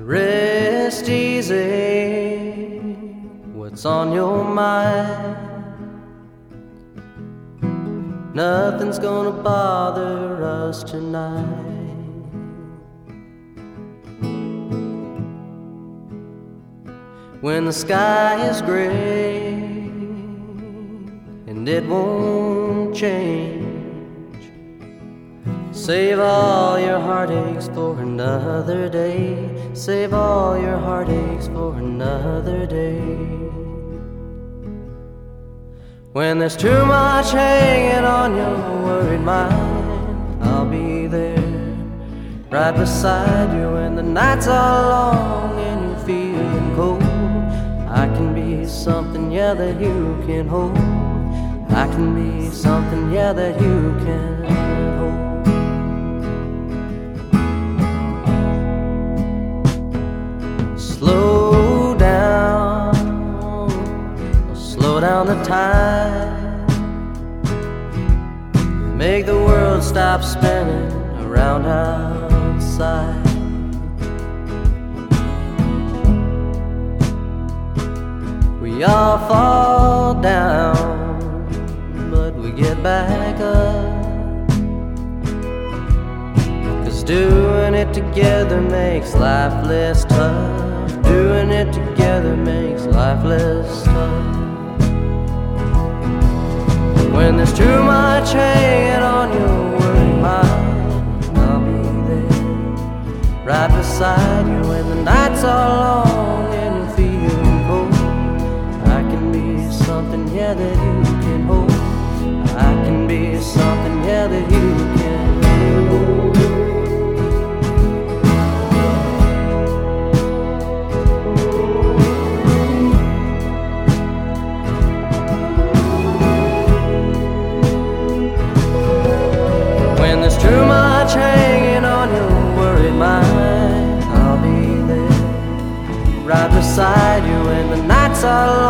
Rest easy, what's on your mind? Nothing's gonna bother us tonight. When the sky is gray and it won't change, save all your heartaches for another day. Save all your heartaches for another day. When there's too much hanging on your worried mind, I'll be there right beside you. When the nights are long and you're feeling cold, I can be something, yeah, that you can hold. I can be something, yeah, that you can hold. Slow down the time. Make the world stop spinning around outside. We all fall down, but we get back up. 'Cause doing it together makes life less tough. Doing it together makes life less tough. When there's too much hanging on your worried mind, I'll be there right beside you. When the nights are long and you're feeling cold, I can be something, yeah, that you can hold. I can be something, yeah, that you can hold. Too much hanging on your worried mind, I'll be there right beside you. When the nights are long